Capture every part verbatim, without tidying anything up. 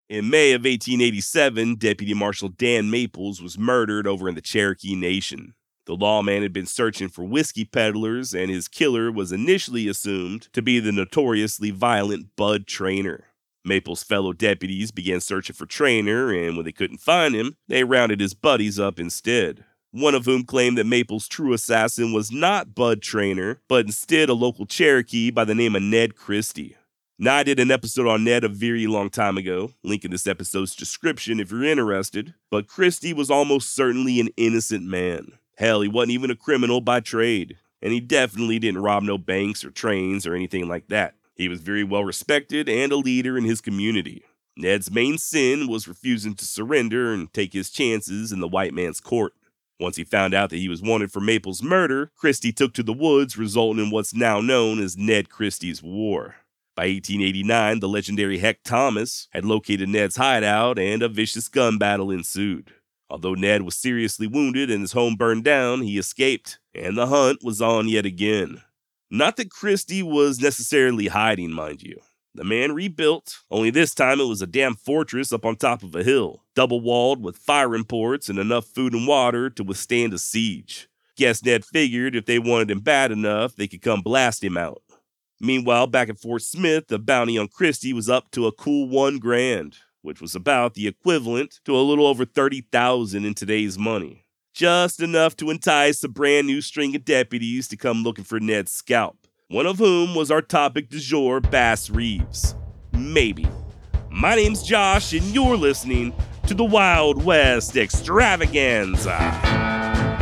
In May of eighteen eighty-seven, Deputy Marshal Dan Maples was murdered over in the Cherokee Nation. The lawman had been searching for whiskey peddlers, and his killer was initially assumed to be the notoriously violent Bud Traynor. Maples' fellow deputies began searching for Traynor, and when they couldn't find him, they rounded his buddies up instead. One of whom claimed that Maples' true assassin was not Bud Traynor, but instead a local Cherokee by the name of Ned Christie. Now, I did an episode on Ned a very long time ago, link in this episode's description if you're interested, but Christie was almost certainly an innocent man. Hell, he wasn't even a criminal by trade, and he definitely didn't rob no banks or trains or anything like that. He was very well respected and a leader in his community. Ned's main sin was refusing to surrender and take his chances in the white man's court. Once he found out that he was wanted for Maples' murder, Christie took to the woods, resulting in what's now known as Ned Christie's War. By eighteen eighty-nine, the legendary Heck Thomas had located Ned's hideout and a vicious gun battle ensued. Although Ned was seriously wounded and his home burned down, he escaped, and the hunt was on yet again. Not that Christie was necessarily hiding, mind you. The man rebuilt, only this time it was a damn fortress up on top of a hill, double-walled with firing ports and enough food and water to withstand a siege. Guess Ned figured if they wanted him bad enough, they could come blast him out. Meanwhile, back at Fort Smith, the bounty on Christie was up to a cool one grand, which was about the equivalent to a little over thirty thousand in today's money. Just enough to entice a brand new string of deputies to come looking for Ned's scalp, one of whom was our topic du jour, Bass Reeves. Maybe. My name's Josh, and you're listening to the Wild West Extravaganza.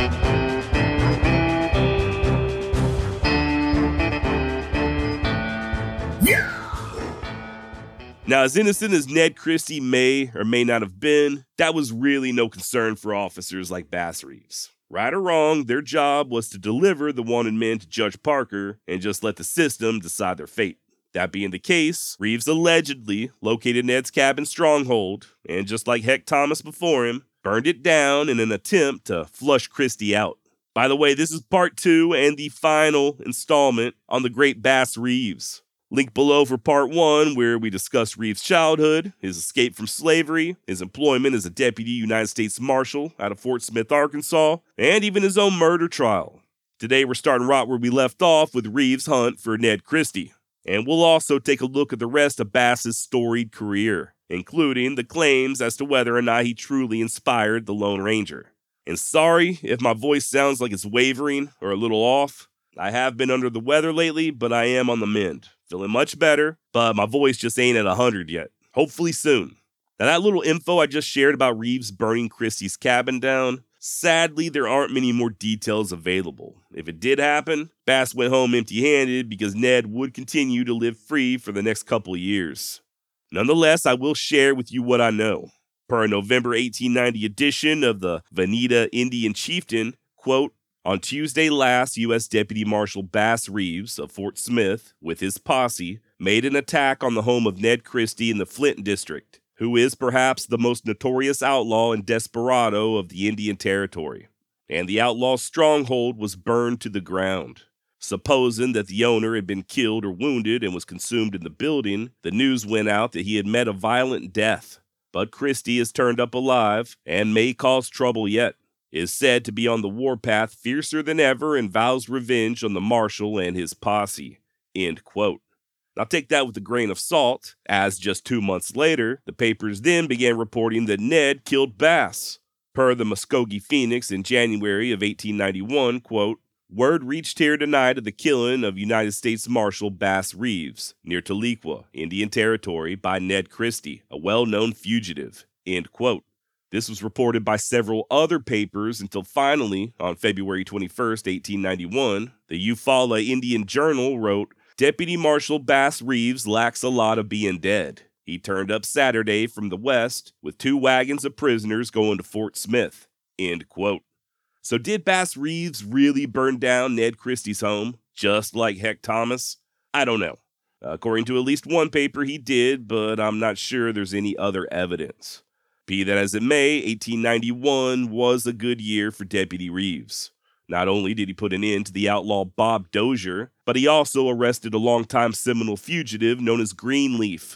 Now, as innocent as Ned Christie may or may not have been, that was really no concern for officers like Bass Reeves. Right or wrong, their job was to deliver the wanted men to Judge Parker and just let the system decide their fate. That being the case, Reeves allegedly located Ned's cabin stronghold and, just like Heck Thomas before him, burned it down in an attempt to flush Christie out. By the way, this is part two and the final installment on the great Bass Reeves. Link below for part one, where we discuss Reeves' childhood, his escape from slavery, his employment as a deputy United States Marshal out of Fort Smith, Arkansas, and even his own murder trial. Today we're starting right where we left off with Reeves' hunt for Ned Christie, and we'll also take a look at the rest of Bass's storied career, including the claims as to whether or not he truly inspired the Lone Ranger. And sorry if my voice sounds like it's wavering or a little off. I have been under the weather lately, but I am on the mend. Feeling much better, but my voice just ain't at one hundred yet. Hopefully soon. Now, that little info I just shared about Reeves burning Christie's cabin down, sadly, there aren't many more details available. If it did happen, Bass went home empty-handed because Ned would continue to live free for the next couple of years. Nonetheless, I will share with you what I know. Per a November eighteen ninety edition of the Veneta Indian Chieftain, quote, on Tuesday last, U S Deputy Marshal Bass Reeves of Fort Smith, with his posse, made an attack on the home of Ned Christie in the Flint District, who is perhaps the most notorious outlaw and desperado of the Indian Territory. And the outlaw's stronghold was burned to the ground. Supposing that the owner had been killed or wounded and was consumed in the building, the news went out that he had met a violent death. But Christie is turned up alive and may cause trouble yet. Is said to be on the warpath fiercer than ever and vows revenge on the marshal and his posse. End quote. Now take that with a grain of salt, as just two months later, the papers then began reporting that Ned killed Bass. Per the Muskogee Phoenix in January of eighteen ninety-one, quote, word reached here tonight of the killing of United States Marshal Bass Reeves, near Tahlequah, Indian Territory, by Ned Christie, a well-known fugitive. End quote. This was reported by several other papers until finally, on February twenty-first, eighteen ninety-one, the Eufaula Indian Journal wrote, Deputy Marshal Bass Reeves lacks a lot of being dead. He turned up Saturday from the west with two wagons of prisoners going to Fort Smith. End quote. So did Bass Reeves really burn down Ned Christie's home, just like Heck Thomas? I don't know. According to at least one paper, he did, but I'm not sure there's any other evidence. Be that as it may, eighteen ninety-one was a good year for Deputy Reeves. Not only did he put an end to the outlaw Bob Dozier, but he also arrested a longtime Seminole fugitive known as Greenleaf.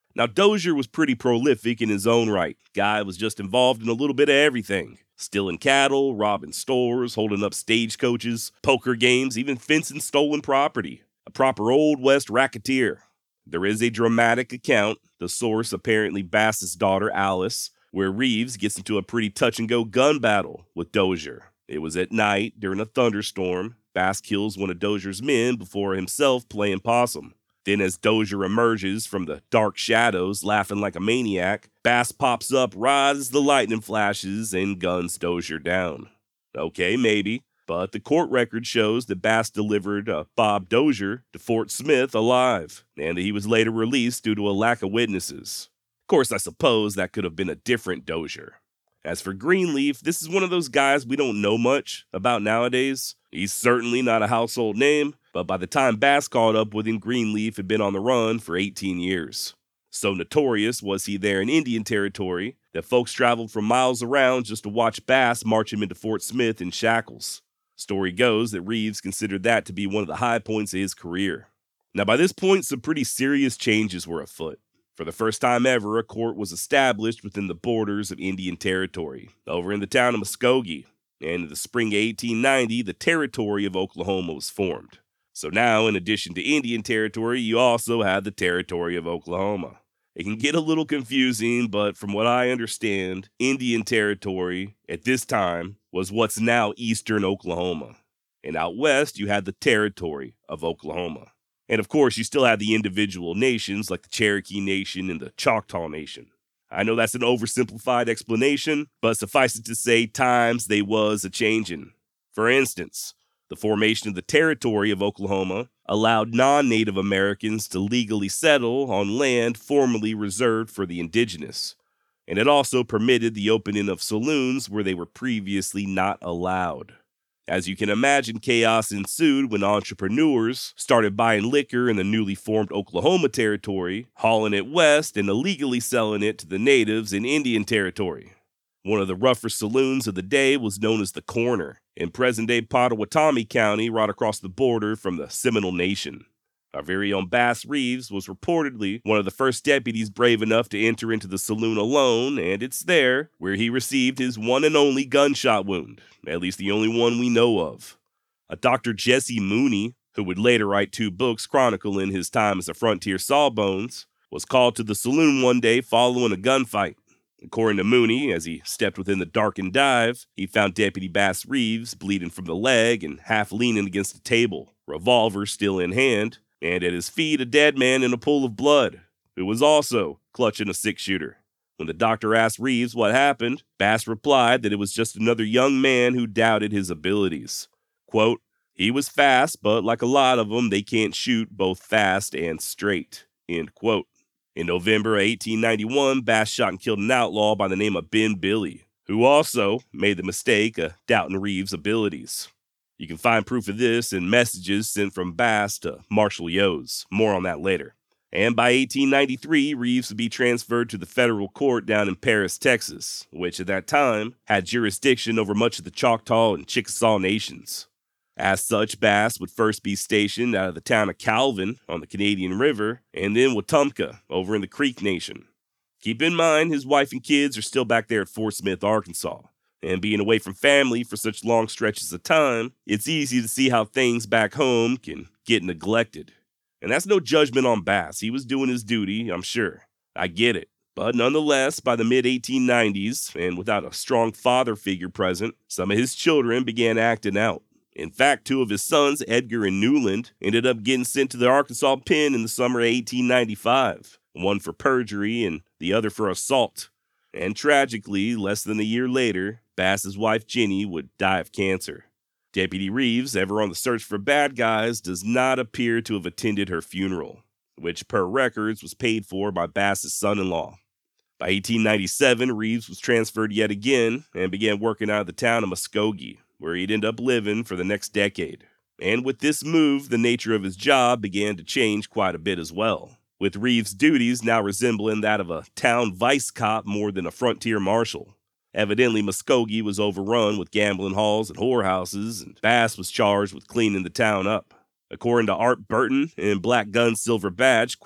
Now, Dozier was pretty prolific in his own right. Guy was just involved in a little bit of everything. Stealing cattle, robbing stores, holding up stagecoaches, poker games, even fencing stolen property. A proper Old West racketeer. There is a dramatic account, the source apparently Bass's daughter Alice, where Reeves gets into a pretty touch-and-go gun battle with Dozier. It was at night, during a thunderstorm. Bass kills one of Dozier's men before himself playing possum. Then as Dozier emerges from the dark shadows, laughing like a maniac, Bass pops up right as the lightning flashes and guns Dozier down. Okay, maybe, but the court record shows that Bass delivered uh, Bob Dozier to Fort Smith alive, and that he was later released due to a lack of witnesses. Of course, I suppose that could have been a different Dozier. As for Greenleaf, this is one of those guys we don't know much about nowadays. He's certainly not a household name, but by the time Bass caught up with him, Greenleaf had been on the run for eighteen years. So notorious was he there in Indian Territory that folks traveled from miles around just to watch Bass march him into Fort Smith in shackles. Story goes that Reeves considered that to be one of the high points of his career. Now by this point, some pretty serious changes were afoot. For the first time ever, a court was established within the borders of Indian Territory, over in the town of Muskogee, and in the spring of eighteen ninety, the Territory of Oklahoma was formed. So now, in addition to Indian Territory, you also have the Territory of Oklahoma. It can get a little confusing, but from what I understand, Indian Territory, at this time, was what's now eastern Oklahoma. And out west, you had the Territory of Oklahoma. And of course, you still have the individual nations like the Cherokee Nation and the Choctaw Nation. I know that's an oversimplified explanation, but suffice it to say, times they was a-changin'. For instance, the formation of the Territory of Oklahoma allowed non-Native Americans to legally settle on land formerly reserved for the indigenous. And it also permitted the opening of saloons where they were previously not allowed. As you can imagine, chaos ensued when entrepreneurs started buying liquor in the newly formed Oklahoma Territory, hauling it west and illegally selling it to the natives in Indian Territory. One of the rougher saloons of the day was known as the Corner, in present-day Pottawatomie County, right across the border from the Seminole Nation. Our very own Bass Reeves was reportedly one of the first deputies brave enough to enter into the saloon alone, and it's there where he received his one and only gunshot wound, at least the only one we know of. A Doctor Jesse Mooney, who would later write two books chronicling his time as a frontier sawbones, was called to the saloon one day following a gunfight. According to Mooney, as he stepped within the darkened dive, he found Deputy Bass Reeves bleeding from the leg and half leaning against a table, revolver still in hand, and at his feet a dead man in a pool of blood, who was also clutching a six-shooter. When the doctor asked Reeves what happened, Bass replied that it was just another young man who doubted his abilities. Quote, "He was fast, but like a lot of them, they can't shoot both fast and straight." End quote. In November of eighteen ninety-one, Bass shot and killed an outlaw by the name of Ben Billy, who also made the mistake of doubting Reeves' abilities. You can find proof of this in messages sent from Bass to Marshal Yose. More on that later. And by eighteen ninety-three, Reeves would be transferred to the federal court down in Paris, Texas, which at that time had jurisdiction over much of the Choctaw and Chickasaw nations. As such, Bass would first be stationed out of the town of Calvin on the Canadian River, and then Wetumpka over in the Creek Nation. Keep in mind, his wife and kids are still back there at Fort Smith, Arkansas. And being away from family for such long stretches of time, it's easy to see how things back home can get neglected. And that's no judgment on Bass. He was doing his duty, I'm sure. I get it. But nonetheless, by the mid eighteen nineties, and without a strong father figure present, some of his children began acting out. In fact, two of his sons, Edgar and Newland, ended up getting sent to the Arkansas pen in the summer of eighteen ninety-five, one for perjury and the other for assault. And tragically, less than a year later, Bass's wife Jenny would die of cancer. Deputy Reeves, ever on the search for bad guys, does not appear to have attended her funeral, which per records was paid for by Bass's son-in-law. By eighteen ninety-seven, Reeves was transferred yet again and began working out of the town of Muskogee, where he'd end up living for the next decade. And with this move, the nature of his job began to change quite a bit as well, with Reeves' duties now resembling that of a town vice cop more than a frontier marshal. Evidently, Muskogee was overrun with gambling halls and whorehouses, and Bass was charged with cleaning the town up. According to Art Burton in Black Gun Silver Badge, quote,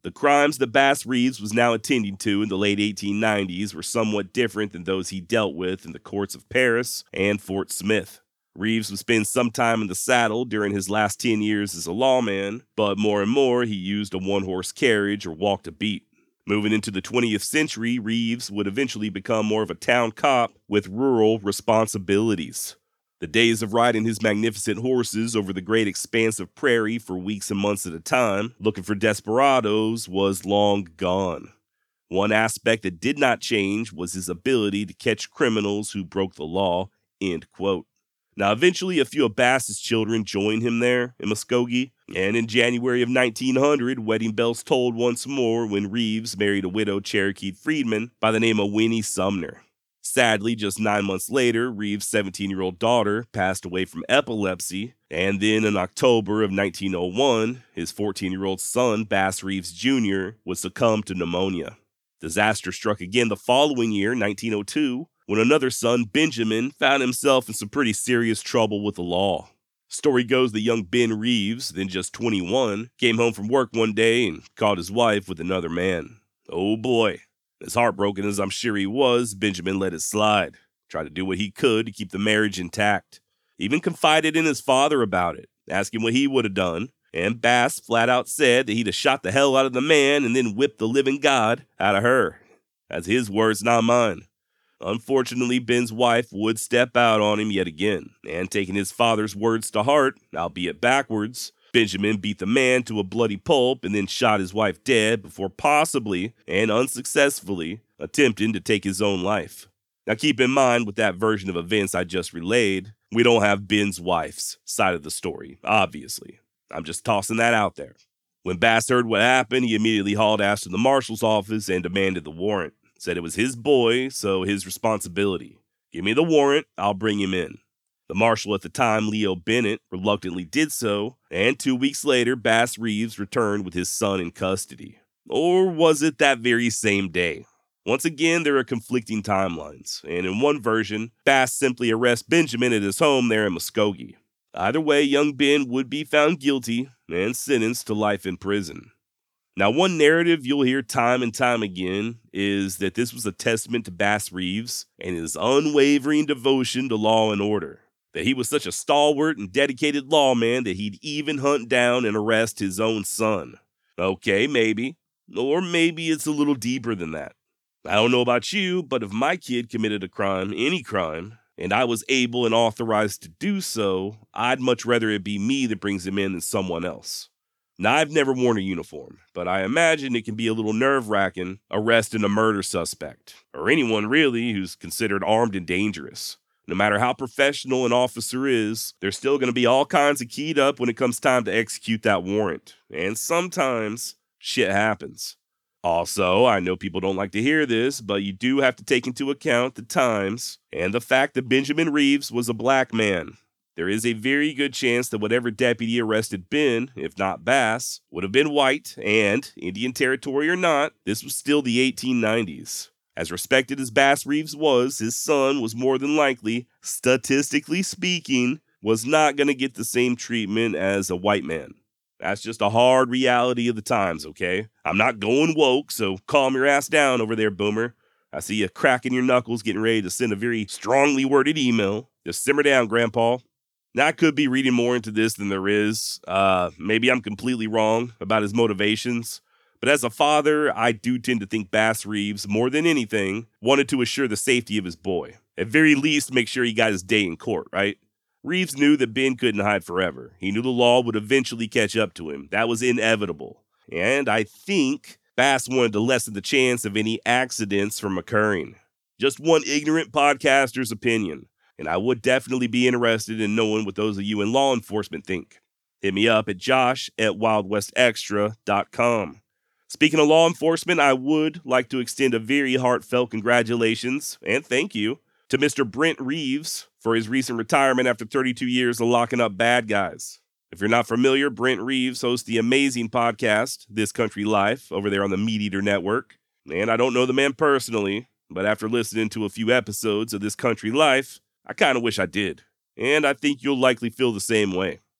The crimes that Bass Reeves was now attending to in the late eighteen nineties were somewhat different than those he dealt with in the courts of Paris and Fort Smith. Reeves would spend some time in the saddle during his last ten years as a lawman, but more and more he used a one-horse carriage or walked a beat. Moving into the twentieth century, Reeves would eventually become more of a town cop with rural responsibilities. The days of riding his magnificent horses over the great expanse of prairie for weeks and months at a time, looking for desperados, was long gone. One aspect that did not change was his ability to catch criminals who broke the law, end quote. Now, eventually, a few of Bass's children joined him there in Muskogee, and in January of nineteen hundred, wedding bells tolled once more when Reeves married a widowed Cherokee freedman by the name of Winnie Sumner. Sadly, just nine months later, Reeves' seventeen-year-old daughter passed away from epilepsy, and then in October of nineteen oh one, his fourteen-year-old son, Bass Reeves Junior, would succumb to pneumonia. Disaster struck again the following year, nineteen oh two, when another son, Benjamin, found himself in some pretty serious trouble with the law. Story goes that young Ben Reeves, then just twenty-one, came home from work one day and caught his wife with another man. Oh boy. As heartbroken as I'm sure he was, Benjamin let it slide, tried to do what he could to keep the marriage intact. Even confided in his father about it, asking what he would have done, and Bass flat out said that he'd have shot the hell out of the man and then whipped the living God out of her. That's his words, not mine. Unfortunately, Ben's wife would step out on him yet again, and taking his father's words to heart, albeit backwards, Benjamin beat the man to a bloody pulp and then shot his wife dead before possibly, and unsuccessfully, attempting to take his own life. Now keep in mind, with that version of events I just relayed, we don't have Ben's wife's side of the story, obviously. I'm just tossing that out there. When Bass heard what happened, he immediately hauled ass to the marshal's office and demanded the warrant. Said it was his boy, so his responsibility. Give me the warrant, I'll bring him in. The marshal at the time, Leo Bennett, reluctantly did so, and two weeks later, Bass Reeves returned with his son in custody. Or was it that very same day? Once again, there are conflicting timelines, and in one version, Bass simply arrests Benjamin at his home there in Muskogee. Either way, young Ben would be found guilty and sentenced to life in prison. Now, one narrative you'll hear time and time again is that this was a testament to Bass Reeves and his unwavering devotion to law and order. That he was such a stalwart and dedicated lawman that he'd even hunt down and arrest his own son. Okay, maybe. Or maybe it's a little deeper than that. I don't know about you, but if my kid committed a crime, any crime, and I was able and authorized to do so, I'd much rather it be me that brings him in than someone else. Now, I've never worn a uniform, but I imagine it can be a little nerve-wracking arresting a murder suspect, or anyone really who's considered armed and dangerous. No matter how professional an officer is, there's still going to be all kinds of keyed up when it comes time to execute that warrant. And sometimes, shit happens. Also, I know people don't like to hear this, but you do have to take into account the times and the fact that Benjamin Reeves was a black man. There is a very good chance that whatever deputy arrested Ben, if not Bass, would have been white, and, Indian Territory or not, this was still the eighteen nineties. As respected as Bass Reeves was, his son was more than likely, statistically speaking, was not going to get the same treatment as a white man. That's just a hard reality of the times, okay? I'm not going woke, so calm your ass down over there, boomer. I see you cracking your knuckles getting ready to send a very strongly worded email. Just simmer down, Grandpa. Now, I could be reading more into this than there is. Uh, maybe I'm completely wrong about his motivations. But as a father, I do tend to think Bass Reeves, more than anything, wanted to assure the safety of his boy. At very least, make sure he got his day in court, right? Reeves knew that Ben couldn't hide forever. He knew the law would eventually catch up to him. That was inevitable. And I think Bass wanted to lessen the chance of any accidents from occurring. Just one ignorant podcaster's opinion. And I would definitely be interested in knowing what those of you in law enforcement think. Hit me up at josh at wild west extra dot com. Speaking of law enforcement, I would like to extend a very heartfelt congratulations and thank you to Mister Brent Reeves for his recent retirement after thirty-two years of locking up bad guys. If you're not familiar, Brent Reeves hosts the amazing podcast, This Country Life, over there on the Meat Eater Network. And I don't know the man personally, but after listening to a few episodes of This Country Life, I kind of wish I did. And I think you'll likely feel the same way.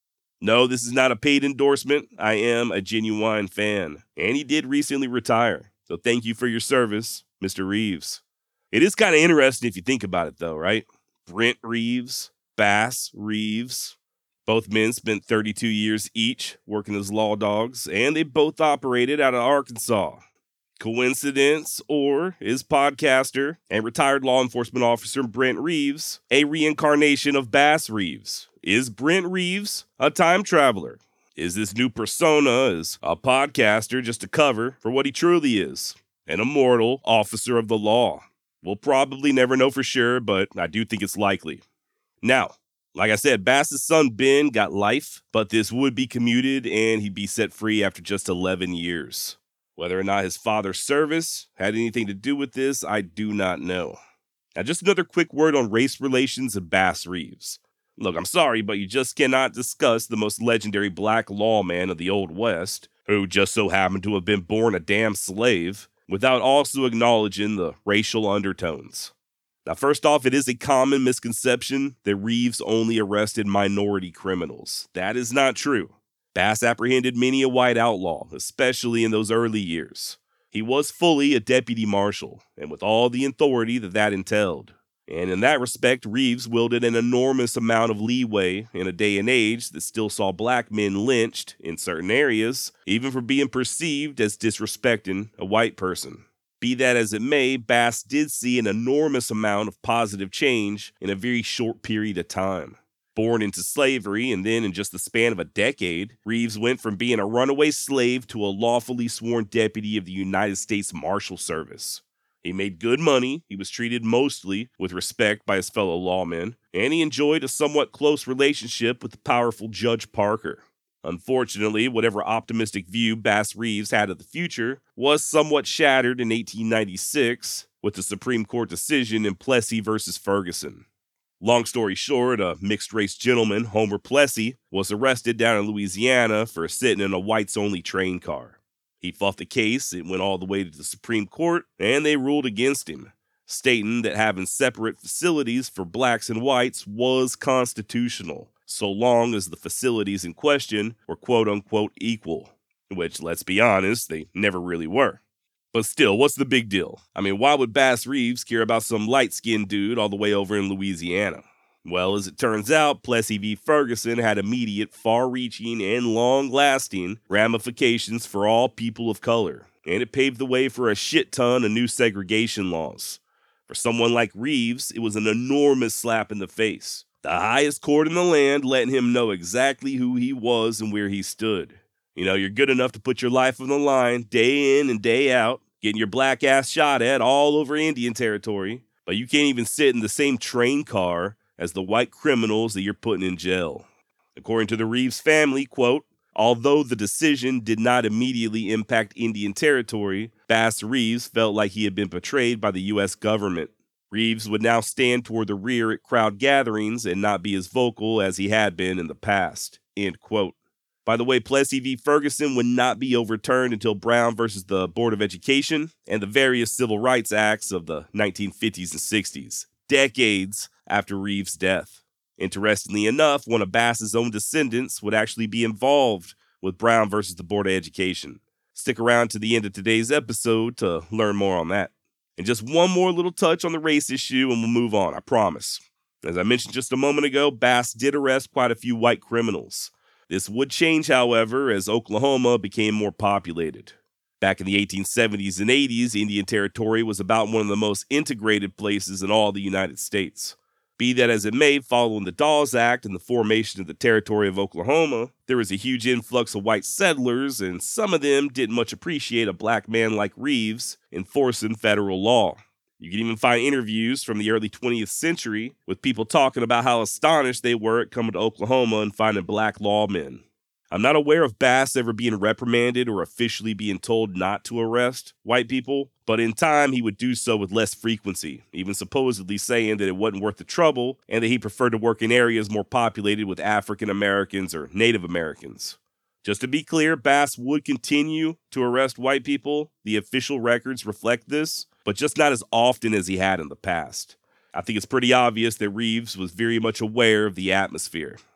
No, this is not a paid endorsement. I am a genuine fan. And he did recently retire. So thank you for your service, Mister Reeves. It is kind of interesting if you think about it, though, right? Brent Reeves, Bass Reeves. Both men spent thirty-two years each working as law dogs, and they both operated out of Arkansas. Coincidence, or is podcaster and retired law enforcement officer Brent Reeves a reincarnation of Bass Reeves? Is Brent Reeves a time traveler? Is this new persona as a podcaster just a cover for what he truly is? An immortal officer of the law? We'll probably never know for sure, but I do think it's likely. Now, like I said, Bass's son Ben got life, but this would be commuted and he'd be set free after just eleven years. Whether or not his father's service had anything to do with this, I do not know. Now, just another quick word on race relations and Bass Reeves. Look, I'm sorry, but you just cannot discuss the most legendary black lawman of the Old West, who just so happened to have been born a damn slave, without also acknowledging the racial undertones. Now, first off, it is a common misconception that Reeves only arrested minority criminals. That is not true. Bass apprehended many a white outlaw, especially in those early years. He was fully a deputy marshal, and with all the authority that that entailed. And in that respect, Reeves wielded an enormous amount of leeway in a day and age that still saw black men lynched in certain areas, even for being perceived as disrespecting a white person. Be that as it may, Bass did see an enormous amount of positive change in a very short period of time. Born into slavery, and then in just the span of a decade, Reeves went from being a runaway slave to a lawfully sworn deputy of the United States Marshal Service. He made good money, he was treated mostly with respect by his fellow lawmen, and he enjoyed a somewhat close relationship with the powerful Judge Parker. Unfortunately, whatever optimistic view Bass Reeves had of the future was somewhat shattered in eighteen ninety-six with the Supreme Court decision in Plessy versus Ferguson. Long story short, a mixed-race gentleman, Homer Plessy, was arrested down in Louisiana for sitting in a whites-only train car. He fought the case, it went all the way to the Supreme Court, and they ruled against him, stating that having separate facilities for blacks and whites was constitutional, so long as the facilities in question were quote-unquote equal, which, let's be honest, they never really were. But still, what's the big deal? I mean, why would Bass Reeves care about some light-skinned dude all the way over in Louisiana? Well, as it turns out, Plessy v. Ferguson had immediate, far-reaching, and long-lasting ramifications for all people of color, and it paved the way for a shit ton of new segregation laws. For someone like Reeves, it was an enormous slap in the face. The highest court in the land letting him know exactly who he was and where he stood. You know, you're good enough to put your life on the line day in and day out, getting your black ass shot at all over Indian territory, but you can't even sit in the same train car as the white criminals that you're putting in jail. According to the Reeves family, quote, although the decision did not immediately impact Indian territory, Bass Reeves felt like he had been betrayed by the U S government. Reeves would now stand toward the rear at crowd gatherings and not be as vocal as he had been in the past, end quote. By the way, Plessy v. Ferguson would not be overturned until Brown versus the Board of Education and the various civil rights acts of the nineteen fifties and sixties, decades after Reeves' death. Interestingly enough, one of Bass's own descendants would actually be involved with Brown versus the Board of Education. Stick around to the end of today's episode to learn more on that. And just one more little touch on the race issue and we'll move on, I promise. As I mentioned just a moment ago, Bass did arrest quite a few white criminals. This would change, however, as Oklahoma became more populated. Back in the eighteen seventies and eighties, Indian Territory was about one of the most integrated places in all the United States. Be that as it may, following the Dawes Act and the formation of the Territory of Oklahoma, there was a huge influx of white settlers, and some of them didn't much appreciate a black man like Reeves enforcing federal law. You can even find interviews from the early twentieth century with people talking about how astonished they were at coming to Oklahoma and finding black lawmen. I'm not aware of Bass ever being reprimanded or officially being told not to arrest white people, but in time he would do so with less frequency, even supposedly saying that it wasn't worth the trouble and that he preferred to work in areas more populated with African Americans or Native Americans. Just to be clear, Bass would continue to arrest white people. The official records reflect this, but just not as often as he had in the past. I think it's pretty obvious that Reeves was very much aware of the atmosphere.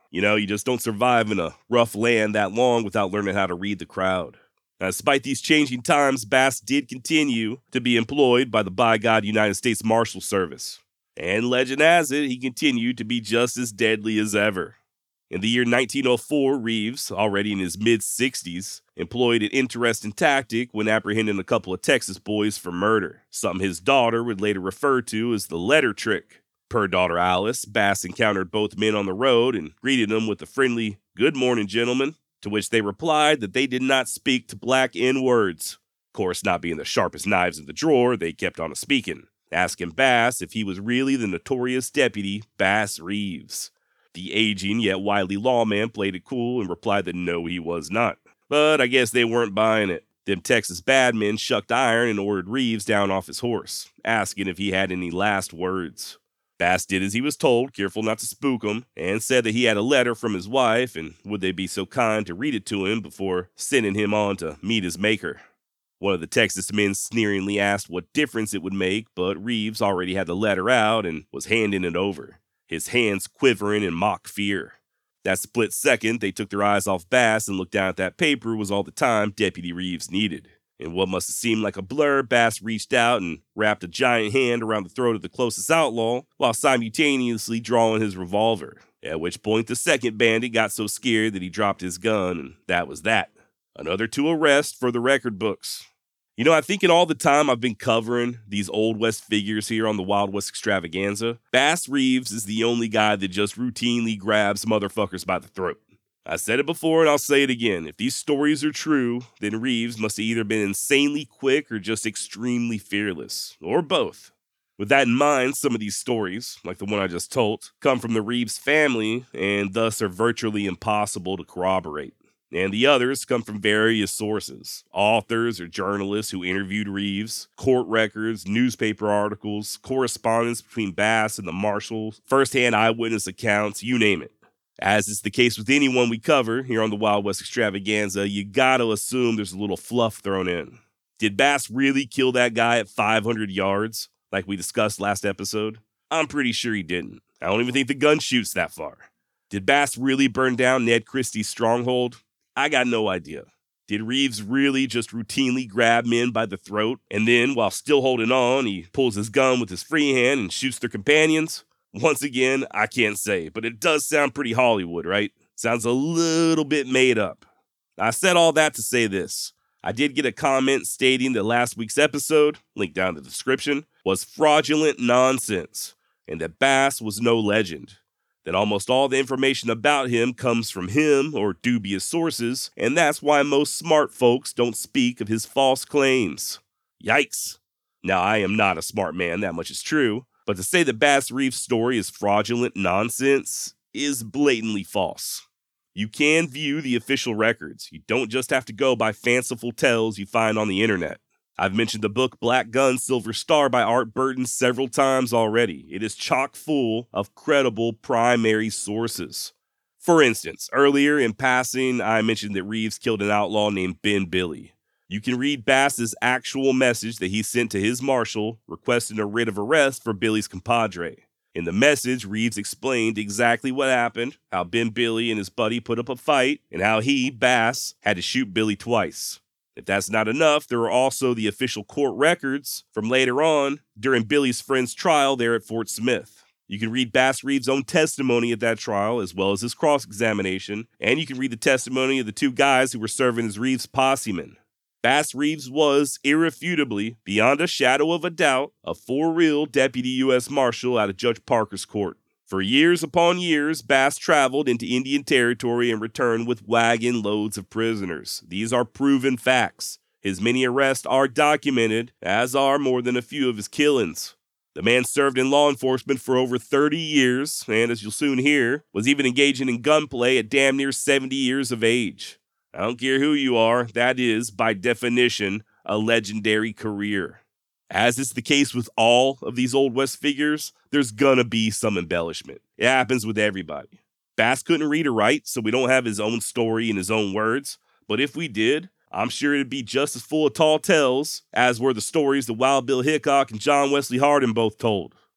You know, you just don't survive in a rough land that long without learning how to read the crowd. Now, despite these changing times, Bass did continue to be employed by the by God United States Marshal Service. And legend has it, he continued to be just as deadly as ever. In the year nineteen oh four, Reeves, already in his mid-sixties, employed an interesting tactic when apprehending a couple of Texas boys for murder, something his daughter would later refer to as the letter trick. Per daughter Alice, Bass encountered both men on the road and greeted them with a friendly, "Good morning, gentlemen," to which they replied that they did not speak to black N-words. Of course, not being the sharpest knives in the drawer, they kept on a-speaking, asking Bass if he was really the notorious deputy Bass Reeves. The aging yet wily lawman played it cool and replied that no, he was not. But I guess they weren't buying it. Them Texas bad men shucked iron and ordered Reeves down off his horse, asking if he had any last words. Bass did as he was told, careful not to spook him, and said that he had a letter from his wife and would they be so kind to read it to him before sending him on to meet his maker. One of the Texas men sneeringly asked what difference it would make, but Reeves already had the letter out and was handing it over, his hands quivering in mock fear. That split second, they took their eyes off Bass and looked down at that paper was all the time Deputy Reeves needed. In what must have seemed like a blur, Bass reached out and wrapped a giant hand around the throat of the closest outlaw while simultaneously drawing his revolver, at which point the second bandit got so scared that he dropped his gun, and that was that. Another two arrests for the record books. You know, I think in all the time I've been covering these Old West figures here on the Wild West Extravaganza, Bass Reeves is the only guy that just routinely grabs motherfuckers by the throat. I said it before and I'll say it again. If these stories are true, then Reeves must have either been insanely quick or just extremely fearless, or both. With that in mind, some of these stories, like the one I just told, come from the Reeves family and thus are virtually impossible to corroborate. And the others come from various sources, authors or journalists who interviewed Reeves, court records, newspaper articles, correspondence between Bass and the marshals, firsthand eyewitness accounts, you name it. As is the case with anyone we cover here on the Wild West Extravaganza, you gotta assume there's a little fluff thrown in. Did Bass really kill that guy at five hundred yards, like we discussed last episode? I'm pretty sure he didn't. I don't even think the gun shoots that far. Did Bass really burn down Ned Christie's stronghold? I got no idea. Did Reeves really just routinely grab men by the throat, and then, while still holding on, he pulls his gun with his free hand and shoots their companions? Once again, I can't say, but it does sound pretty Hollywood, right? Sounds a little bit made up. I said all that to say this. I did get a comment stating that last week's episode, linked down in the description, was fraudulent nonsense, and that Bass was no legend. That almost all the information about him comes from him or dubious sources, and that's why most smart folks don't speak of his false claims. Yikes. Now, I am not a smart man, that much is true. But to say that Bass Reeves' story is fraudulent nonsense is blatantly false. You can view the official records. You don't just have to go by fanciful tales you find on the internet. I've mentioned the book Black Gun, Silver Star by Art Burton several times already. It is chock full of credible primary sources. For instance, earlier in passing, I mentioned that Reeves killed an outlaw named Ben Billy. You can read Bass's actual message that he sent to his marshal requesting a writ of arrest for Billy's compadre. In the message, Reeves explained exactly what happened, how Ben Billy and his buddy put up a fight, and how he, Bass, had to shoot Billy twice. If that's not enough, there are also the official court records from later on during Billy's friend's trial there at Fort Smith. You can read Bass Reeves' own testimony at that trial, as well as his cross-examination, and you can read the testimony of the two guys who were serving as Reeves' possemen. Bass Reeves was, irrefutably, beyond a shadow of a doubt, a for-real deputy U S Marshal out of Judge Parker's court. For years upon years, Bass traveled into Indian Territory and returned with wagon loads of prisoners. These are proven facts. His many arrests are documented, as are more than a few of his killings. The man served in law enforcement for over thirty years, and as you'll soon hear, was even engaging in gunplay at damn near seventy years of age. I don't care who you are, that is, by definition, a legendary career. As is the case with all of these Old West figures, there's gonna be some embellishment. It happens with everybody. Bass couldn't read or write, so we don't have his own story in his own words, but if we did, I'm sure it'd be just as full of tall tales as were the stories that Wild Bill Hickok and John Wesley Hardin both told.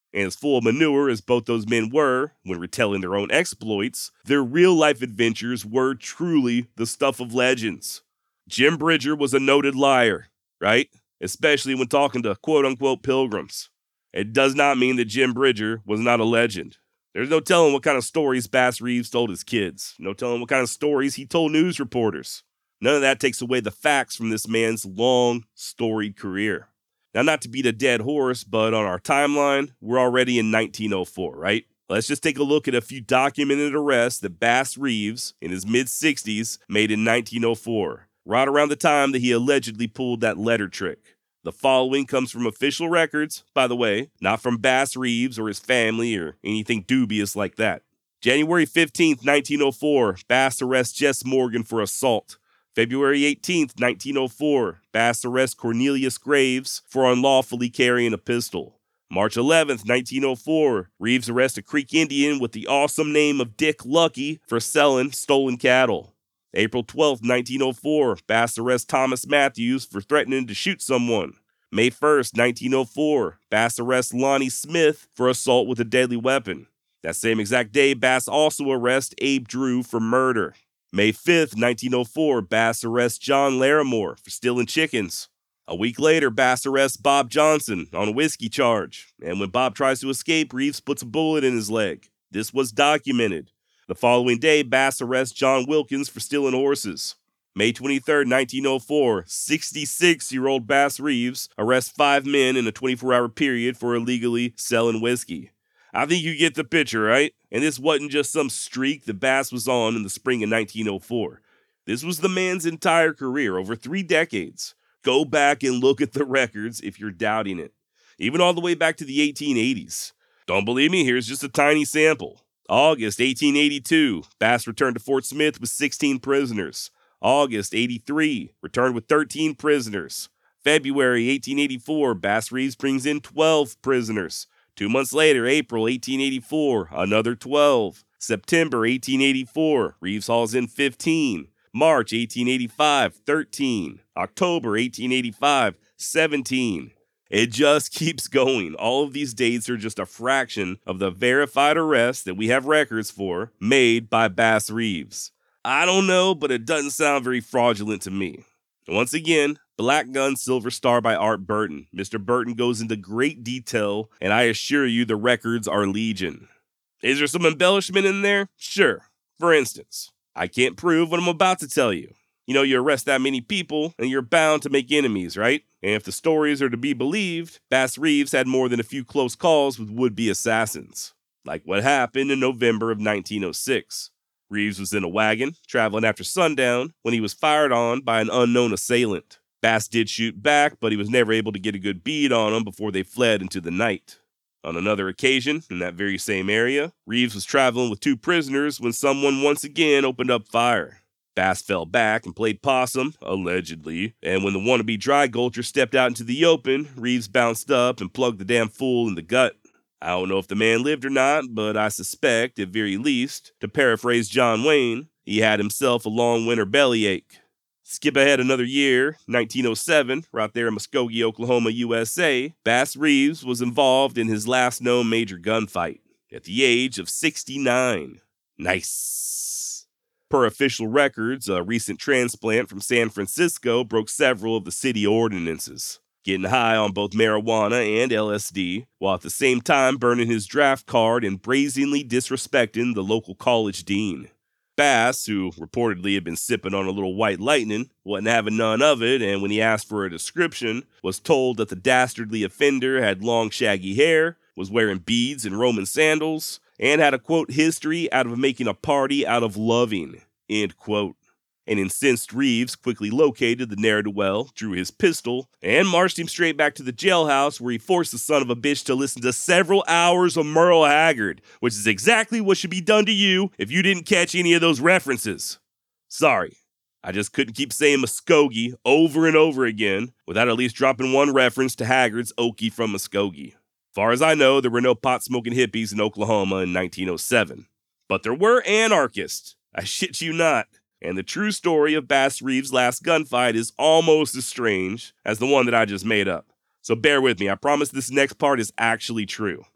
And as full of manure as both those men were when retelling their own exploits, their real-life adventures were truly the stuff of legends. Jim Bridger was a noted liar, right? Especially when talking to quote-unquote pilgrims. It does not mean that Jim Bridger was not a legend. There's no telling what kind of stories Bass Reeves told his kids. No telling what kind of stories he told news reporters. None of that takes away the facts from this man's long, storied career. Now, not to beat a dead horse, but on our timeline, we're already in nineteen oh four, right? Let's just take a look at a few documented arrests that Bass Reeves, in his mid-sixties, made in nineteen oh four, right around the time that he allegedly pulled that letter trick. The following comes from official records, by the way, not from Bass Reeves or his family or anything dubious like that. January fifteenth, nineteen oh four, Bass arrests Jess Morgan for assault. February eighteenth, nineteen oh four, Bass arrests Cornelius Graves for unlawfully carrying a pistol. March eleventh, nineteen oh four, Reeves arrests a Creek Indian with the awesome name of Dick Lucky for selling stolen cattle. April twelfth, nineteen oh four, Bass arrests Thomas Matthews for threatening to shoot someone. May first, nineteen oh four, Bass arrests Lonnie Smith for assault with a deadly weapon. That same exact day, Bass also arrests Abe Drew for murder. May fifth, nineteen oh four, Bass arrests John Larimore for stealing chickens. A week later, Bass arrests Bob Johnson on a whiskey charge, and when Bob tries to escape, Reeves puts a bullet in his leg. This was documented. The following day, Bass arrests John Wilkins for stealing horses. May twenty-third, nineteen oh four, sixty-six-year-old Bass Reeves arrests five men in a twenty-four hour period for illegally selling whiskey. I think you get the picture, right? And this wasn't just some streak that Bass was on in the spring of nineteen oh four. This was the man's entire career, over three decades. Go back and look at the records if you're doubting it. Even all the way back to the eighteen eighties. Don't believe me? Here's just a tiny sample. August eighteen eighty-two, Bass returned to Fort Smith with sixteen prisoners. August eighty-three, returned with thirteen prisoners. February eighteen eighty-four, Bass Reeves brings in twelve prisoners. Two months later, April eighteen eighty-four, another twelve. September eighteen eighty-four, Reeves hauls in fifteen. March eighteen eighty-five, thirteen. October eighteen eighty-five, seventeen. It just keeps going. All of these dates are just a fraction of the verified arrests that we have records for made by Bass Reeves. I don't know, but it doesn't sound very fraudulent to me. Once again, Black Gun Silver Star by Art Burton. Mister Burton goes into great detail, and I assure you the records are legion. Is there some embellishment in there? Sure. For instance, I can't prove what I'm about to tell you. You know, you arrest that many people, and you're bound to make enemies, right? And if the stories are to be believed, Bass Reeves had more than a few close calls with would-be assassins. Like what happened in November of nineteen oh six. Reeves was in a wagon, traveling after sundown, when he was fired on by an unknown assailant. Bass did shoot back, but he was never able to get a good bead on them before they fled into the night. On another occasion, in that very same area, Reeves was traveling with two prisoners when someone once again opened up fire. Bass fell back and played possum, allegedly, and when the wannabe dry gulcher stepped out into the open, Reeves bounced up and plugged the damn fool in the gut. I don't know if the man lived or not, but I suspect, at very least, to paraphrase John Wayne, he had himself a long winter bellyache. Skip ahead another year, nineteen oh seven, right there in Muskogee, Oklahoma, U S A, Bass Reeves was involved in his last known major gunfight, at the age of sixty-nine. Nice. Per official records, a recent transplant from San Francisco broke several of the city ordinances, getting high on both marijuana and L S D, while at the same time burning his draft card and brazenly disrespecting the local college dean. Bass, who reportedly had been sipping on a little white lightning, wasn't having none of it, and when he asked for a description, was told that the dastardly offender had long shaggy hair, was wearing beads and Roman sandals, and had a, quote, history out of making a party out of loving, end quote. An incensed Reeves quickly located the ne'er-do-well, drew his pistol, and marched him straight back to the jailhouse where he forced the son of a bitch to listen to several hours of Merle Haggard, which is exactly what should be done to you if you didn't catch any of those references. Sorry, I just couldn't keep saying Muskogee over and over again without at least dropping one reference to Haggard's Okie from Muskogee. Far as I know, there were no pot-smoking hippies in Oklahoma in nineteen oh seven. But there were anarchists. I shit you not. And the true story of Bass Reeves' last gunfight is almost as strange as the one that I just made up. So bear with me, I promise this next part is actually true.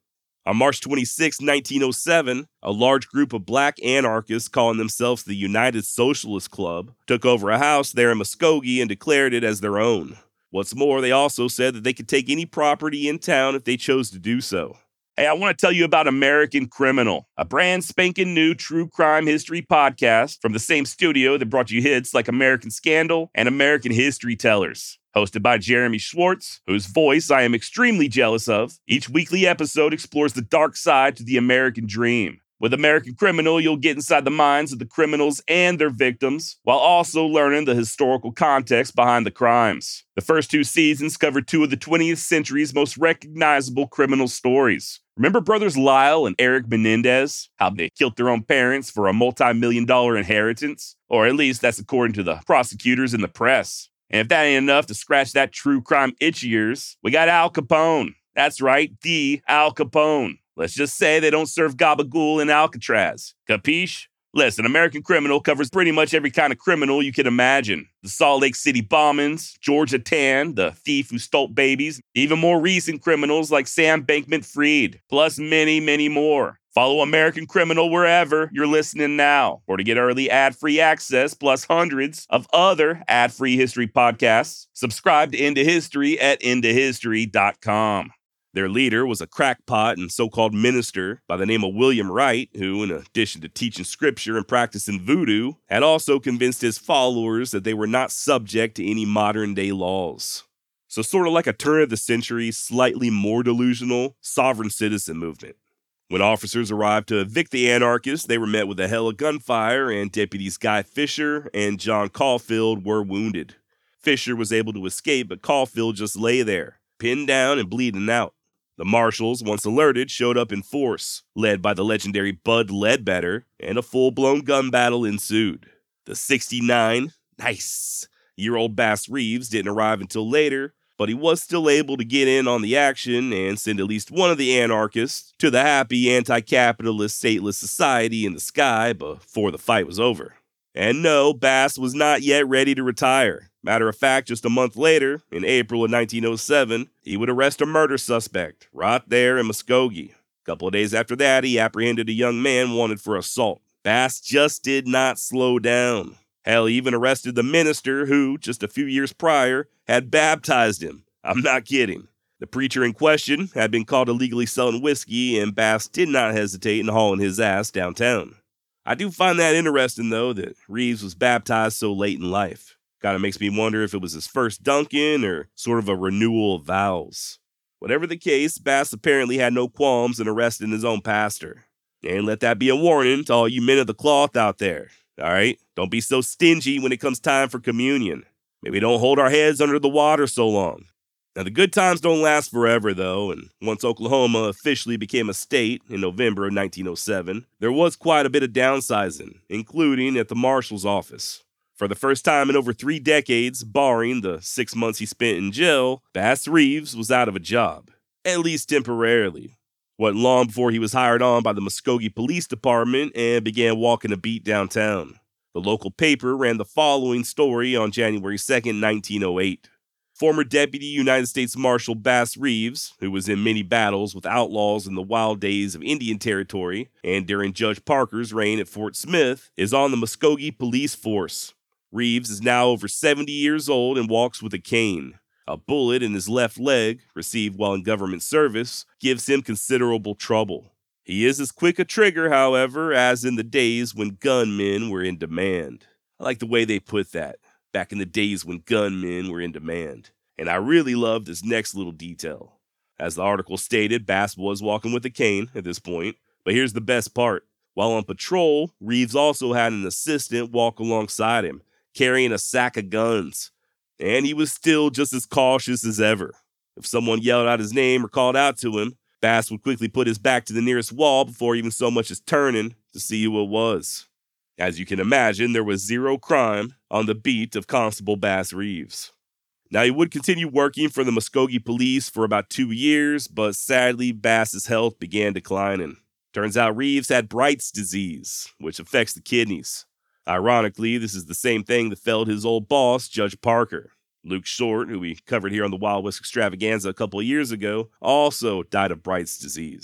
On March twenty-sixth, nineteen oh seven, a large group of black anarchists calling themselves the United Socialist Club took over a house there in Muskogee and declared it as their own. What's more, they also said that they could take any property in town if they chose to do so. Hey, I want to tell you about American Criminal, a brand spanking new true crime history podcast from the same studio that brought you hits like American Scandal and American History Tellers. Hosted by Jeremy Schwartz, whose voice I am extremely jealous of, each weekly episode explores the dark side to the American dream. With American Criminal, you'll get inside the minds of the criminals and their victims, while also learning the historical context behind the crimes. The first two seasons cover two of the twentieth century's most recognizable criminal stories. Remember brothers Lyle and Eric Menendez? How they killed their own parents for a multi-million dollar inheritance? Or at least that's according to the prosecutors and the press. And if that ain't enough to scratch that true crime itch of yours, we got Al Capone. That's right, the Al Capone. Let's just say they don't serve gabagool in Alcatraz. Capiche? Listen, American Criminal covers pretty much every kind of criminal you can imagine. The Salt Lake City bombings, Georgia Tan, the thief who stole babies, even more recent criminals like Sam Bankman-Fried, plus many, many more. Follow American Criminal wherever you're listening now, or to get early ad-free access plus hundreds of other ad-free history podcasts, subscribe to Into History at into history dot com. Their leader was a crackpot and so-called minister by the name of William Wright, who, in addition to teaching scripture and practicing voodoo, had also convinced his followers that they were not subject to any modern-day laws. So sort of like a turn-of-the-century, slightly more delusional, sovereign citizen movement. When officers arrived to evict the anarchists, they were met with a hell of gunfire, and deputies Guy Fisher and John Caulfield were wounded. Fisher was able to escape, but Caulfield just lay there, pinned down and bleeding out. The marshals, once alerted, showed up in force, led by the legendary Bud Ledbetter, and a full-blown gun battle ensued. The sixty-nine, nice, year-old Bass Reeves didn't arrive until later, but he was still able to get in on the action and send at least one of the anarchists to the happy anti-capitalist stateless society in the sky before the fight was over. And no, Bass was not yet ready to retire. Matter of fact, just a month later, in April of nineteen oh seven, he would arrest a murder suspect right there in Muskogee. A couple of days after that, he apprehended a young man wanted for assault. Bass just did not slow down. Hell, he even arrested the minister who, just a few years prior, had baptized him. I'm not kidding. The preacher in question had been caught illegally selling whiskey, and Bass did not hesitate in hauling his ass downtown. I do find that interesting, though, that Reeves was baptized so late in life. Kind of makes me wonder if it was his first Dunkin' or sort of a renewal of vows. Whatever the case, Bass apparently had no qualms in arresting his own pastor. And let that be a warning to all you men of the cloth out there. All right? Don't be so stingy when it comes time for communion. Maybe don't hold our heads under the water so long. Now, the good times don't last forever, though, and once Oklahoma officially became a state in November of nineteen oh seven, there was quite a bit of downsizing, including at the marshal's office. For the first time in over three decades, barring the six months he spent in jail, Bass Reeves was out of a job, at least temporarily. Wasn't long before he was hired on by the Muskogee Police Department and began walking a beat downtown. The local paper ran the following story on January second, nineteen oh eight. Former Deputy United States Marshal Bass Reeves, who was in many battles with outlaws in the wild days of Indian Territory and during Judge Parker's reign at Fort Smith, is on the Muskogee Police Force. Reeves is now over seventy years old and walks with a cane. A bullet in his left leg, received while in government service, gives him considerable trouble. He is as quick a trigger, however, as in the days when gunmen were in demand. I like the way they put that. Back in the days when gunmen were in demand. And I really love this next little detail. As the article stated, Bass was walking with a cane at this point. But here's the best part. While on patrol, Reeves also had an assistant walk alongside him, carrying a sack of guns. And he was still just as cautious as ever. If someone yelled out his name or called out to him, Bass would quickly put his back to the nearest wall before even so much as turning to see who it was. As you can imagine, there was zero crime on the beat of Constable Bass Reeves. Now, he would continue working for the Muskogee Police for about two years, but sadly, Bass's health began declining. Turns out Reeves had Bright's disease, which affects the kidneys. Ironically, this is the same thing that felled his old boss, Judge Parker. Luke Short, who we covered here on the Wild West Extravaganza a couple of years ago, also died of Bright's disease.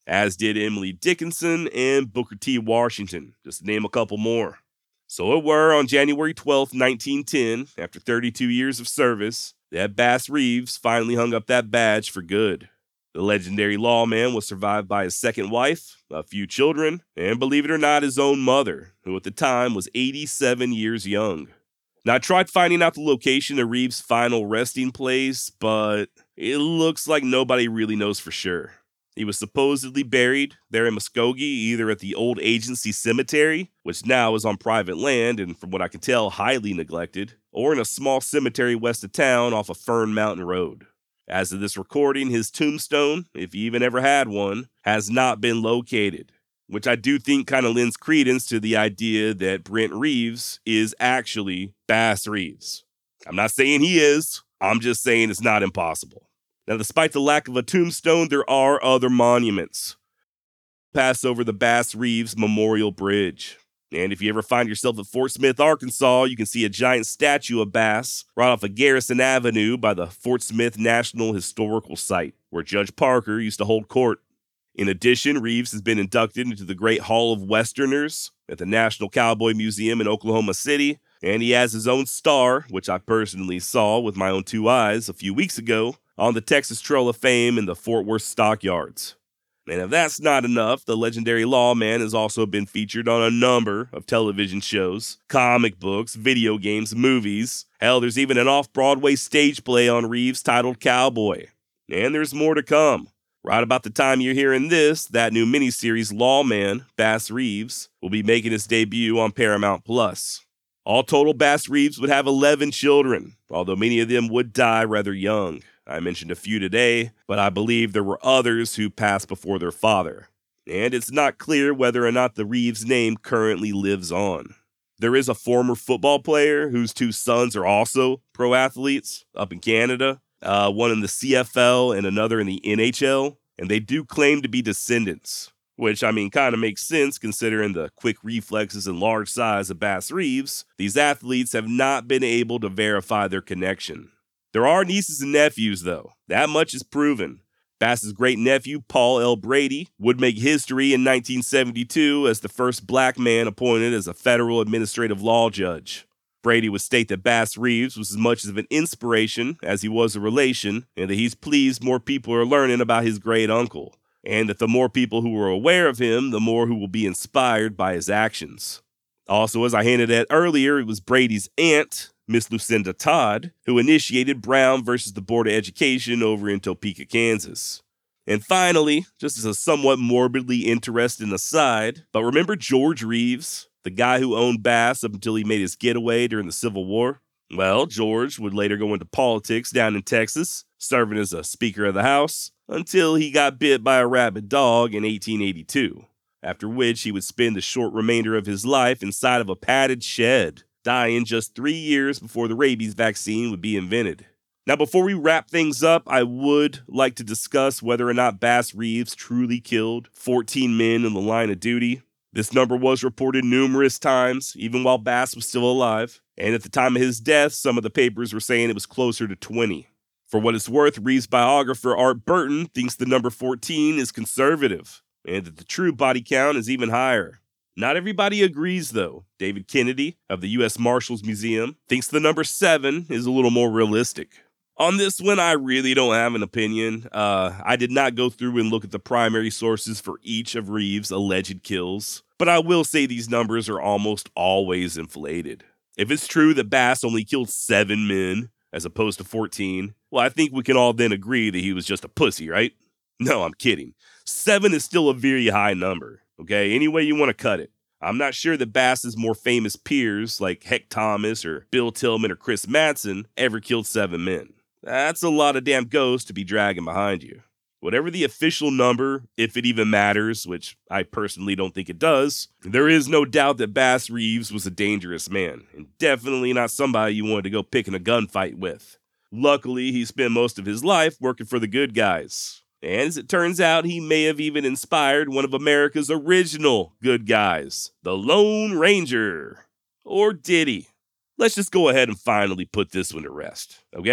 as did Emily Dickinson and Booker T. Washington, just to name a couple more. So it were on January twelfth, nineteen ten, after thirty-two years of service, that Bass Reeves finally hung up that badge for good. The legendary lawman was survived by his second wife, a few children, and believe it or not, his own mother, who at the time was eighty-seven years young. Now, I tried finding out the location of Reeves' final resting place, but it looks like nobody really knows for sure. He was supposedly buried there in Muskogee, either at the old agency cemetery, which now is on private land and from what I can tell, highly neglected, or in a small cemetery west of town off of Fern Mountain Road. As of this recording, his tombstone, if he even ever had one, has not been located, which I do think kind of lends credence to the idea that Brent Reeves is actually Bass Reeves. I'm not saying he is, I'm just saying it's not impossible. Now, despite the lack of a tombstone, there are other monuments. Pass over the Bass Reeves Memorial Bridge. And if you ever find yourself at Fort Smith, Arkansas, you can see a giant statue of Bass right off of Garrison Avenue by the Fort Smith National Historical Site, where Judge Parker used to hold court. In addition, Reeves has been inducted into the Great Hall of Westerners at the National Cowboy Museum in Oklahoma City, and he has his own star, which I personally saw with my own two eyes a few weeks ago, on the Texas Trail of Fame in the Fort Worth Stockyards. And if that's not enough, the legendary lawman has also been featured on a number of television shows, comic books, video games, movies. Hell, there's even an off-Broadway stage play on Reeves titled Cowboy. And there's more to come. Right about the time you're hearing this, that new miniseries Lawman, Bass Reeves, will be making its debut on Paramount Plus. All total, Bass Reeves would have eleven children, although many of them would die rather young. I mentioned a few today, but I believe there were others who passed before their father. And it's not clear whether or not the Reeves name currently lives on. There is a former football player whose two sons are also pro athletes up in Canada, uh, one in the C F L and another in the N H L, and they do claim to be descendants, which, I mean, kind of makes sense considering the quick reflexes and large size of Bass Reeves. These athletes have not been able to verify their connection. There are nieces and nephews, though. That much is proven. Bass's great-nephew, Paul L. Brady, would make history in nineteen seventy-two as the first black man appointed as a federal administrative law judge. Brady would state that Bass Reeves was as much of an inspiration as he was a relation, and that he's pleased more people are learning about his great uncle, and that the more people who are aware of him, the more who will be inspired by his actions. Also, as I hinted at earlier, it was Brady's aunt, Miss Lucinda Todd, who initiated Brown versus the Board of Education over in Topeka, Kansas. And finally, just as a somewhat morbidly interesting aside, but remember George Reeves, the guy who owned Bass up until he made his getaway during the Civil War? Well, George would later go into politics down in Texas, serving as a Speaker of the House, until he got bit by a rabid dog in eighteen eighty-two, after which he would spend the short remainder of his life inside of a padded shed, dying just three years before the rabies vaccine would be invented. Now, before we wrap things up, I would like to discuss whether or not Bass Reeves truly killed fourteen men in the line of duty. This number was reported numerous times, even while Bass was still alive, and at the time of his death, some of the papers were saying it was closer to twenty. For what it's worth, Reeves' biographer Art Burton thinks the number fourteen is conservative, and that the true body count is even higher. Not everybody agrees, though. David Kennedy of the U S Marshals Museum thinks the number seven is a little more realistic. On this one, I really don't have an opinion. Uh, I did not go through and look at the primary sources for each of Reeves' alleged kills, but I will say these numbers are almost always inflated. If it's true that Bass only killed seven men as opposed to fourteen, well, I think we can all then agree that he was just a pussy, right? No, I'm kidding. Seven is still a very high number. Okay, any way you want to cut it. I'm not sure that Bass's more famous peers like Heck Thomas or Bill Tillman or Chris Madsen ever killed seven men. That's a lot of damn ghosts to be dragging behind you. Whatever the official number, if it even matters, which I personally don't think it does, there is no doubt that Bass Reeves was a dangerous man, and definitely not somebody you wanted to go pick in a gunfight with. Luckily, he spent most of his life working for the good guys. And as it turns out, he may have even inspired one of America's original good guys, the Lone Ranger. Or did he? Let's just go ahead and finally put this one to rest, okay?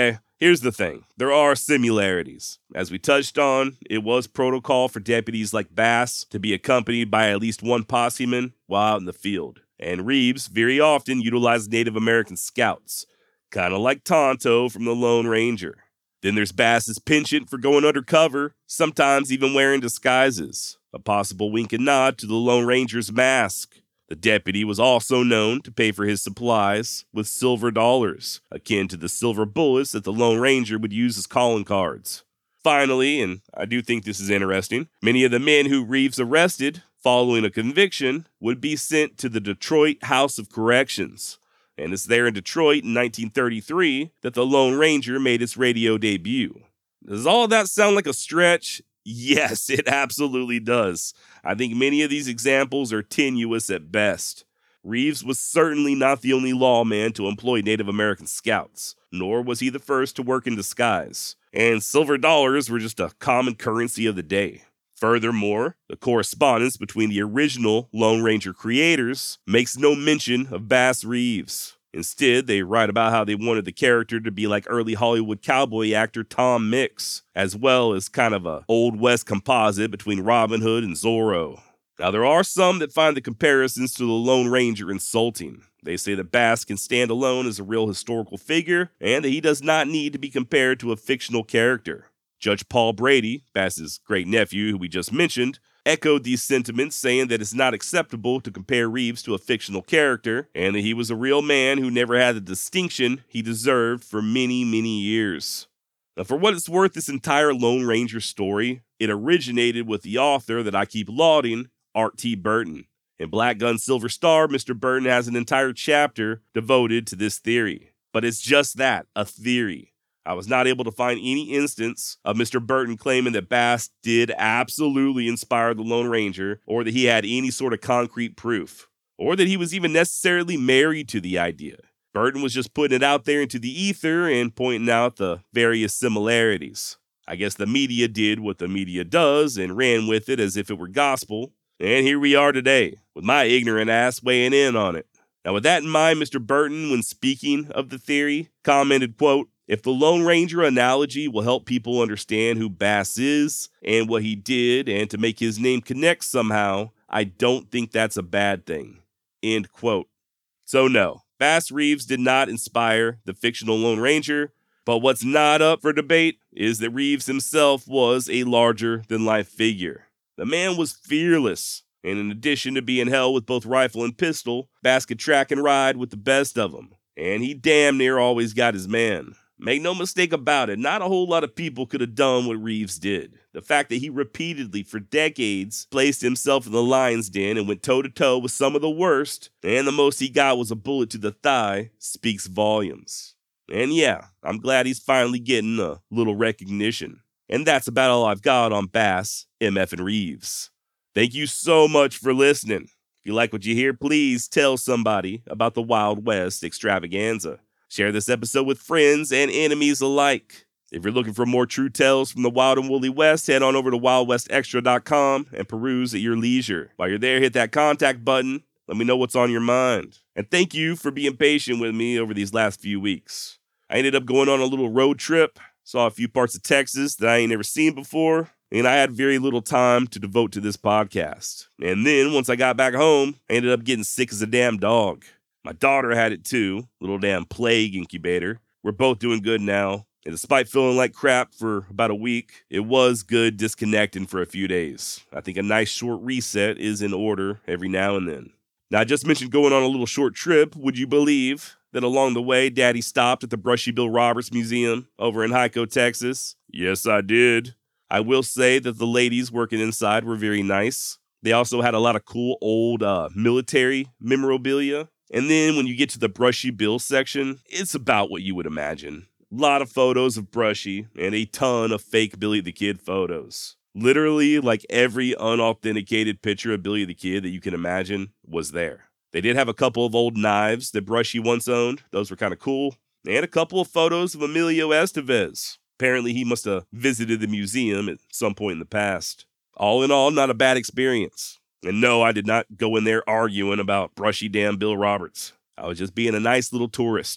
Here's the thing. There are similarities. As we touched on, it was protocol for deputies like Bass to be accompanied by at least one posseman while out in the field. And Reeves very often utilized Native American scouts, kind of like Tonto from the Lone Ranger. Then there's Bass's penchant for going undercover, sometimes even wearing disguises, a possible wink and nod to the Lone Ranger's mask. The deputy was also known to pay for his supplies with silver dollars, akin to the silver bullets that the Lone Ranger would use as calling cards. Finally, and I do think this is interesting, many of the men who Reeves arrested following a conviction would be sent to the Detroit House of Corrections. And it's there in Detroit in nineteen thirty-three that the Lone Ranger made its radio debut. Does all of that sound like a stretch? Yes, it absolutely does. I think many of these examples are tenuous at best. Reeves was certainly not the only lawman to employ Native American scouts, nor was he the first to work in disguise. And silver dollars were just a common currency of the day. Furthermore, the correspondence between the original Lone Ranger creators makes no mention of Bass Reeves. Instead, they write about how they wanted the character to be like early Hollywood cowboy actor Tom Mix, as well as kind of a Old West composite between Robin Hood and Zorro. Now, there are some that find the comparisons to the Lone Ranger insulting. They say that Bass can stand alone as a real historical figure, and that he does not need to be compared to a fictional character. Judge Paul Brady, Bass's great-nephew who we just mentioned, echoed these sentiments, saying that it's not acceptable to compare Reeves to a fictional character, and that he was a real man who never had the distinction he deserved for many, many years. Now, for what it's worth, this entire Lone Ranger story, it originated with the author that I keep lauding, Art T. Burton. In Black Gun Silver Star, Mister Burton has an entire chapter devoted to this theory. But it's just that, a theory. I was not able to find any instance of Mister Burton claiming that Bass did absolutely inspire the Lone Ranger, or that he had any sort of concrete proof, or that he was even necessarily married to the idea. Burton was just putting it out there into the ether and pointing out the various similarities. I guess the media did what the media does and ran with it as if it were gospel, and here we are today, with my ignorant ass weighing in on it. Now, with that in mind, Mister Burton, when speaking of the theory, commented, quote, "If the Lone Ranger analogy will help people understand who Bass is and what he did and to make his name connect somehow, I don't think that's a bad thing." End quote. So no, Bass Reeves did not inspire the fictional Lone Ranger, but what's not up for debate is that Reeves himself was a larger-than-life figure. The man was fearless, and in addition to being held with both rifle and pistol, Bass could track and ride with the best of them, and he damn near always got his man. Make no mistake about it, not a whole lot of people could have done what Reeves did. The fact that he repeatedly, for decades, placed himself in the lion's den and went toe-to-toe with some of the worst, and the most he got was a bullet to the thigh, speaks volumes. And yeah, I'm glad he's finally getting a little recognition. And that's about all I've got on Bass, M F, and Reeves. Thank you so much for listening. If you like what you hear, please tell somebody about the Wild West extravaganza. Share this episode with friends and enemies alike. If you're looking for more true tales from the Wild and Woolly West, head on over to wild west extra dot com and peruse at your leisure. While you're there, hit that contact button. Let me know what's on your mind. And thank you for being patient with me over these last few weeks. I ended up going on a little road trip, saw a few parts of Texas that I ain't never seen before, and I had very little time to devote to this podcast. And then, once I got back home, I ended up getting sick as a damn dog. My daughter had it too, little damn plague incubator. We're both doing good now, and despite feeling like crap for about a week, it was good disconnecting for a few days. I think a nice short reset is in order every now and then. Now, I just mentioned going on a little short trip. Would you believe that along the way, Daddy stopped at the Brushy Bill Roberts Museum over in Hyco, Texas? Yes, I did. I will say that the ladies working inside were very nice. They also had a lot of cool old uh, military memorabilia. And then when you get to the Brushy Bill section, it's about what you would imagine. A lot of photos of Brushy and a ton of fake Billy the Kid photos. Literally, like every unauthenticated picture of Billy the Kid that you can imagine was there. They did have a couple of old knives that Brushy once owned. Those were kind of cool. And a couple of photos of Emilio Estevez. Apparently, he must have visited the museum at some point in the past. All in all, not a bad experience. And no, I did not go in there arguing about Brushy damn Bill Roberts. I was just being a nice little tourist.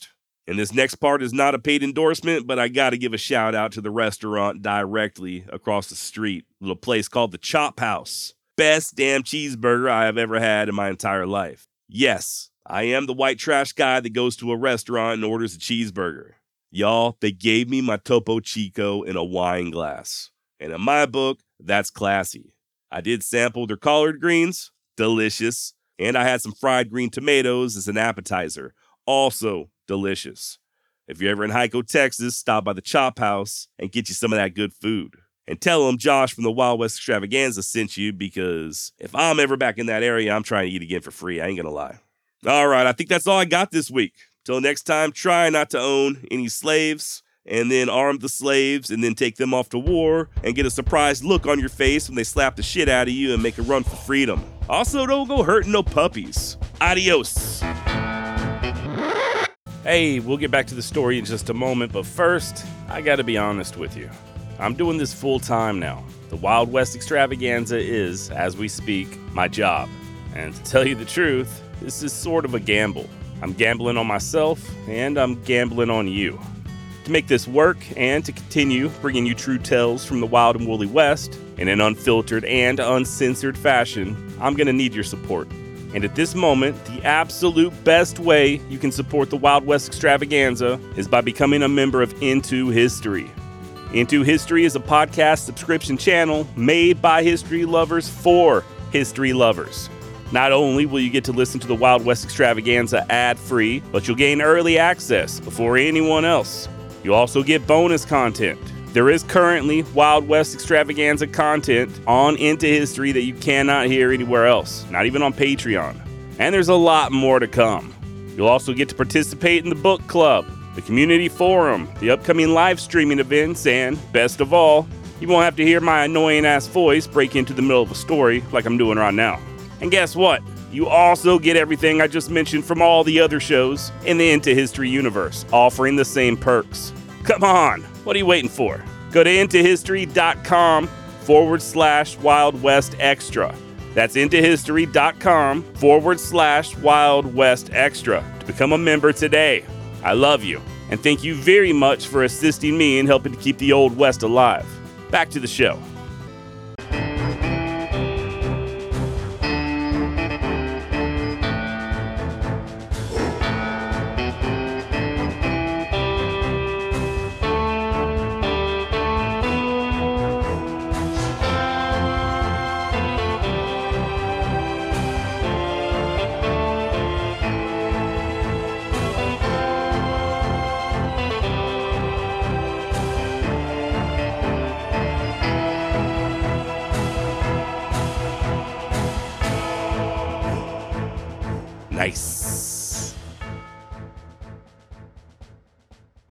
And this next part is not a paid endorsement, but I gotta give a shout out to the restaurant directly across the street. A little place called the Chop House. Best damn cheeseburger I have ever had in my entire life. Yes, I am the white trash guy that goes to a restaurant and orders a cheeseburger. Y'all, they gave me my Topo Chico in a wine glass. And in my book, that's classy. I did sample their collard greens. Delicious. And I had some fried green tomatoes as an appetizer. Also delicious. If you're ever in Hico, Texas, stop by the Chop House and get you some of that good food. And tell them Josh from the Wild West Extravaganza sent you, because if I'm ever back in that area, I'm trying to eat again for free. I ain't gonna lie. All right, I think that's all I got this week. Till next time, try not to own any slaves, and then arm the slaves, and then take them off to war, and get a surprised look on your face when they slap the shit out of you and make a run for freedom. Also, don't go hurting no puppies. Adios. Hey, we'll get back to the story in just a moment, but first, I gotta be honest with you. I'm doing this full time now. The Wild West Extravaganza is, as we speak, my job. And to tell you the truth, this is sort of a gamble. I'm gambling on myself, and I'm gambling on you. To make this work, and to continue bringing you true tales from the Wild and Woolly West, in an unfiltered and uncensored fashion, I'm gonna need your support. And at this moment, the absolute best way you can support the Wild West Extravaganza is by becoming a member of Into History. Into History is a podcast subscription channel made by history lovers for history lovers. Not only will you get to listen to the Wild West Extravaganza ad-free, but you'll gain early access before anyone else. You'll also get bonus content. There is currently Wild West Extravaganza content on Into History that you cannot hear anywhere else, not even on Patreon. And there's a lot more to come. You'll also get to participate in the book club, the community forum, the upcoming live streaming events, and best of all, you won't have to hear my annoying ass voice break into the middle of a story like I'm doing right now. And guess what? You also get everything I just mentioned from all the other shows in the Into History universe, offering the same perks. Come on, what are you waiting for? Go to intohistory.com forward slash Wild West Extra. That's intohistory.com forward slash Wild West Extra to become a member today. I love you, and thank you very much for assisting me in helping to keep the Old West alive. Back to the show.